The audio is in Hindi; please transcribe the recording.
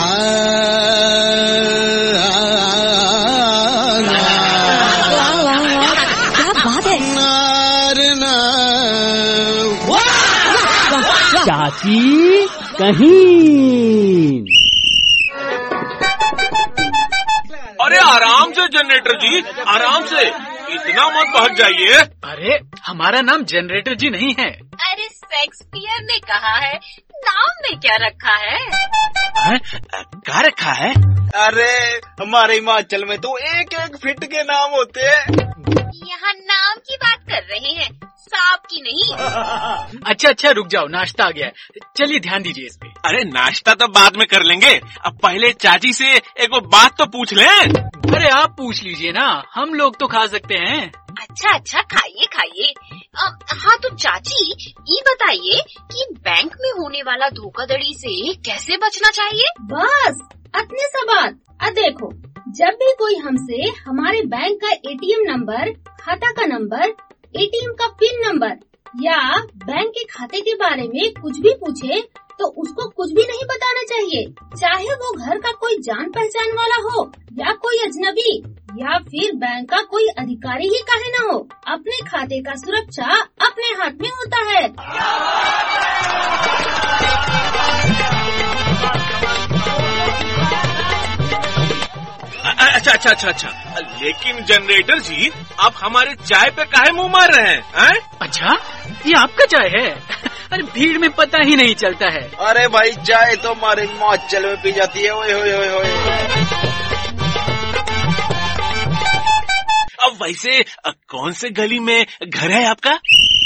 चाची कहीं। अरे आराम से जनरेटर जी, आराम से, इतना मत भाग जाइए। अरे हमारा नाम जनरेटर जी नहीं है। अरे शेक्सपियर ने कहा है, नाम में क्या रखा है? क्या रखा है? अरे हमारे हिमाचल में तो एक एक फिट के नाम होते हैं। यहाँ नाम की बात कर रहे हैं, सांप की नहीं। अच्छा रुक जाओ, नाश्ता आ गया है, चलिए ध्यान दीजिए इस पे। अरे नाश्ता तो बाद में कर लेंगे, अब पहले चाची से एक बात तो पूछ लें। अरे आप पूछ लीजिए ना, हम लोग तो खा सकते हैं। अच्छा खाइए खाइए। हाँ तो चाची ये बताइए कि बैंक में होने वाला धोखाधड़ी से कैसे बचना चाहिए? बस इतने सा बात। देखो, जब भी कोई हमसे हमारे बैंक का एटीएम नंबर, खाता का नंबर, एटीएम का पिन नंबर या बैंक के खाते के बारे में कुछ भी पूछे तो उसको कुछ भी नहीं बताना चाहिए, चाहे वो घर का कोई जान पहचान वाला हो या कोई अजनबी या फिर बैंक का कोई अधिकारी ही काहे न हो। अपने खाते का सुरक्षा अपने हाथ में होता है। अच्छा, लेकिन जनरेटर जी, आप हमारे चाय पे काहे मुंह मार रहे हैं? अच्छा, ये आपका चाय है? अरे भीड़ में पता ही नहीं चलता है। अरे भाई, चाय तो हमारे हिमाचल में पी जाती है। ओए होए होए। अब वैसे कौन से गली में घर है आपका?